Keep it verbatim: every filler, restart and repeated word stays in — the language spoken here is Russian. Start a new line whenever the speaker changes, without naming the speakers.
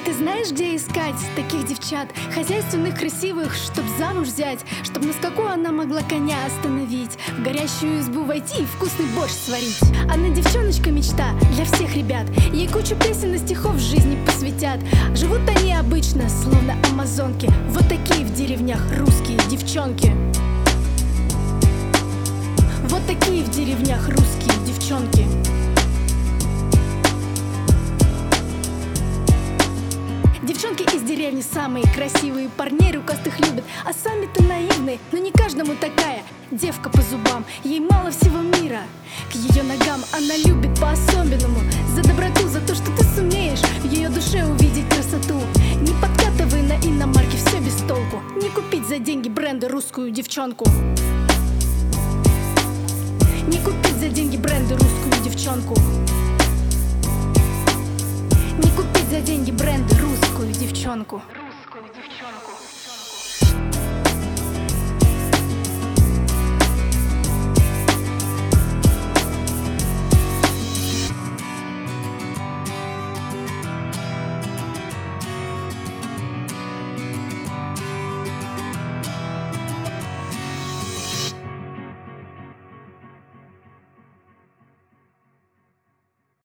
Ты знаешь, где искать таких девчат, хозяйственных, красивых, чтоб замуж взять, чтоб на скаку она могла коня остановить, в горящую избу войти и вкусный борщ сварить. Она девчоночка мечта для всех ребят, ей кучу песен и стихов в жизни посвятят. Живут они обычно, словно амазонки, вот такие в деревнях русские девчонки. Вот такие в деревнях русские девчонки. Девчонки из деревни самые красивые, парней рукастых любят, а сами-то наивные. Но не каждому такая девка по зубам, ей мало всего мира. К ее ногам она любит по-особенному, за доброту, за то, что ты сумеешь в ее душе увидеть красоту. Не подкатывай на иномарке, все без толку, не купить за деньги бренда русскую девчонку. Не купить за деньги бренда русскую девчонку. Не купить за деньги бренда русскую девчонку.